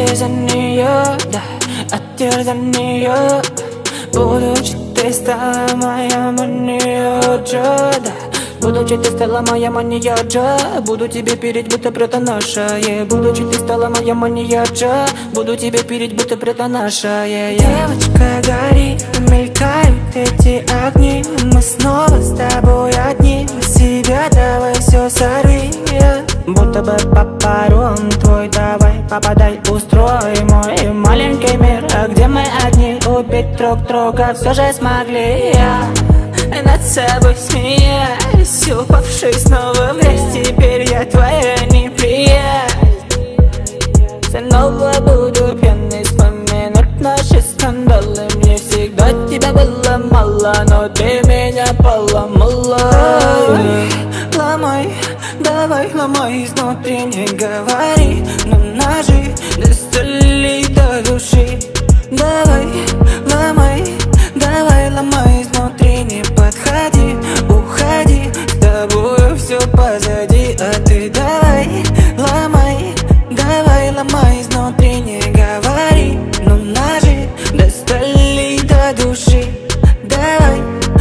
ты за нее, да, а ты за нее. Будучи ты стала моя маньяджа, да. Будучи ты стала моя маньяджа, буду тебе переть, будто прета наша, yeah. Будучи ты стала моя маньяджа, буду тебе переть, будто прета наша, yeah, yeah. Девочка, гори, мелькают эти огни, мы снова с тобой одни, на себя давай все сорви, yeah. Будто бы по пару твой, давай попадай, устрой мой маленький мир. А где мы одни, убить друг друга все же смогли, yeah. Над собой смеясь, упавший снова в грязь. Теперь я твоя неприязнь. Снова буду пьяный вспоминать наши скандалы. Мне всегда тебя было мало, но ты меня поломала. Ломай, давай ломай изнутри, не говори, но ножи достали до души. Давай, ломай, давай ломай изнутри, не подходи, уходи, с тобою все позади. А ты давай, ломай изнутри, не говори, но ножи достали до души. Давай,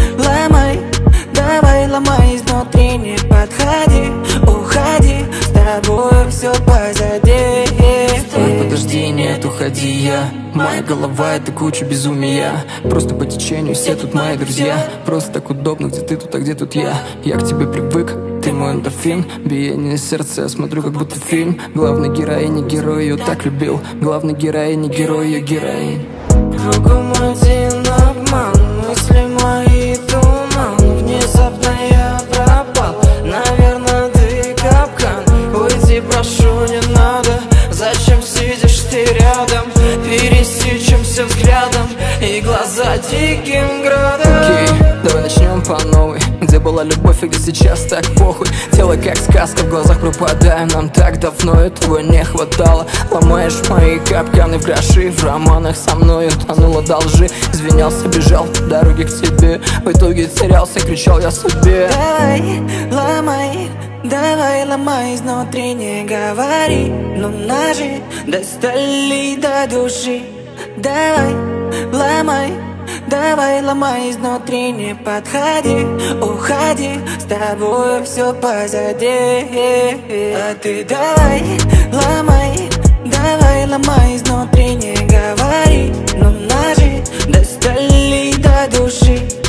ломай изнутри, не подходи, уходи, с тобою все позади. Стой, подожди, нет, уходи, я. Моя голова — это куча безумия. Просто по течению, все тут мои друзья. Просто так удобно, где ты тут, а где тут я. Я к тебе привык, ты мой эндорфин. Биение сердца, я смотрю, как будто фильм. Главной героиня, герой ее так любил. Главной героиня, герой ее героинь. Кругом один обман, мысли мои туман. Внезапно я пропал, наверное, ты капкан. Уйди, прошу, не надо. Зачем сидишь ты рядом? Пересечемся взглядом и глаза диким градом. Окей, давай начнем по новой. Где была любовь, и где сейчас так похуй. Тело как сказка, в глазах пропадаю. Нам так давно этого не хватало. Ломаешь мои капканы в гроши. В романах со мной утонула до лжи. Извинялся, бежал по дороге к тебе. В итоге терялся, кричал я себе. Давай ломай изнутри, не говори, но ножи достали до души. Давай, ломай изнутри, не подходи, уходи, с тобой все позади. А ты давай, ломай изнутри, не говори, но ножи достали до души.